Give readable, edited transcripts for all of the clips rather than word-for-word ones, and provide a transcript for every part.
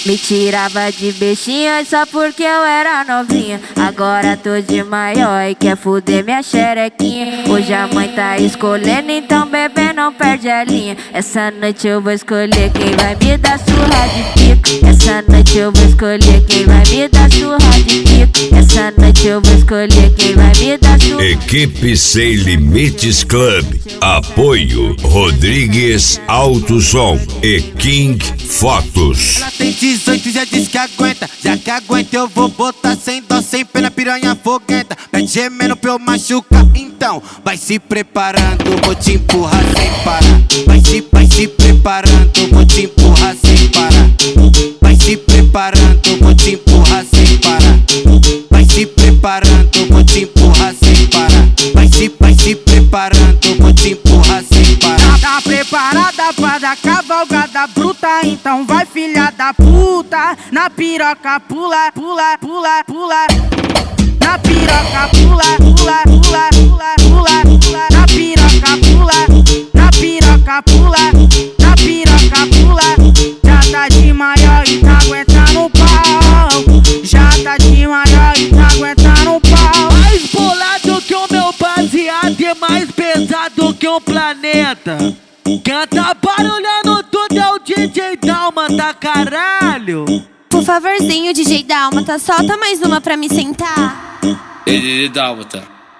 Me tirava de bestinha só porque eu era novinha. Agora tô de maior e quer fuder minha xerequinha. Hoje a mãe tá escolhendo, então bebê não perde a linha. Essa noite eu vou escolher quem vai me dar surra de pico. Essa noite eu vou escolher quem vai me dar surra de pico. Essa noite eu vou escolher quem vai me dar surra. Equipe Sem Limites Club. Apoio Rodrigues Auto Som e King Fotos. Ela tem 18 e já diz que aguenta. Já que aguenta eu vou botar sem dó, sem pena, piranha foguenta. Pede gemendo pra eu machucar, então vai se preparando, vou te empurrar sem parar. Vai se preparando, vou te empurrar sem parar. Vai se preparando, vou te empurrar sem parar. Vai se preparando, vou te empurrar sem parar. Vai se preparando, vou te empurrar sem parar. Tá preparada pra dar cavalgada bruta? Então vai, filha da puta. Na piroca pula, pula, pula, pula. Na piroca pula, pula, pula, pula, pula, pula. Na piroca pula, na piroca pula, na piroca pula. Já tá de maior e tá aguentando o pau. Já tá de maior e tá aguentando o pau. Mais bolado que o meu baseado e mais pesado que um planeta. Quem tá barulhando tudo é o DJ Dálmata, caralho. Por favorzinho, DJ Dálmata, solta mais uma pra me sentar. DJ Dálmata,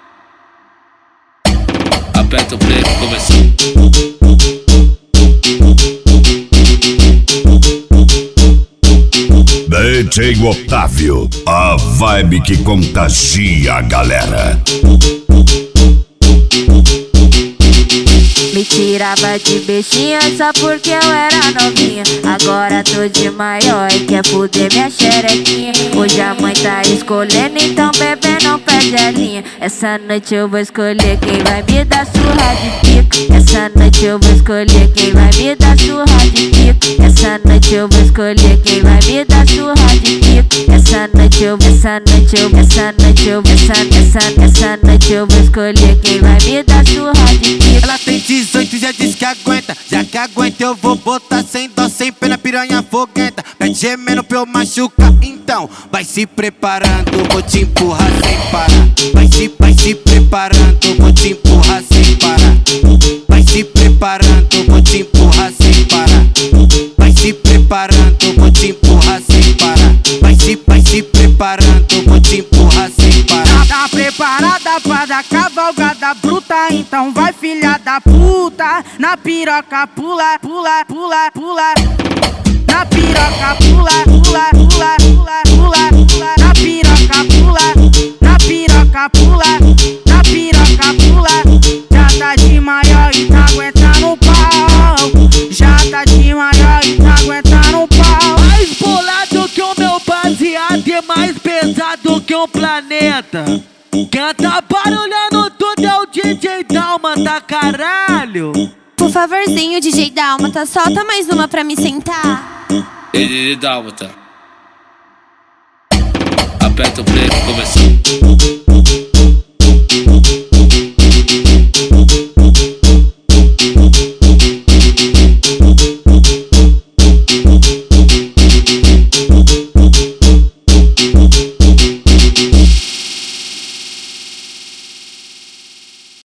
aperta o play que começou. DJ Otávio, a vibe que contagia a galera. Me tirava de bestinha só porque eu era novinha. Agora tô de maior e quer fuder minha xerequinha. Hoje a mãe tá escolhendo, então bebê não perde a linha. Essa noite eu vou escolher quem vai me dar surra de pico. Essa noite eu vou escolher quem vai me dar surra de pico. Essa noite eu vou escolher quem vai me dar surra de pico. Essa noite eu vou escolher quem vai me dar surra de pico. Ela tem 18 e já diz que aguenta. Já que aguenta eu vou botar sem dó, sem pena, piranha foguenta. Pede gemendo pra eu machucar, então vai se preparando, vou te empurrar sem parar. Vai se preparando, vou te empurrar sem parar. Vai se preparando, vou te empurrar sem parar. Vai se preparando, vou te empurrar sem parar. Vai se preparando, vou te empurrar sem parar. Tá preparada pra dar cavalgada bruta? Então vai, filha da puta. Na piroca pula, pula, pula, pula. Na piroca pula, pula, pula, pula, pula, pula. Na piroca pula, na piroca pula, na piroca pula. Já tá de maior e tá aguentando o pau. Já tá de maior e tá aguentando o pau. Mais bolado que o meu baseado e mais pesado que um planeta. Quem tá barulhando tudo é o DJ Dálmata, caralho. Por favorzinho, DJ Dálmata, solta mais uma pra me sentar. DJ Dálmata, aperta o play que começou.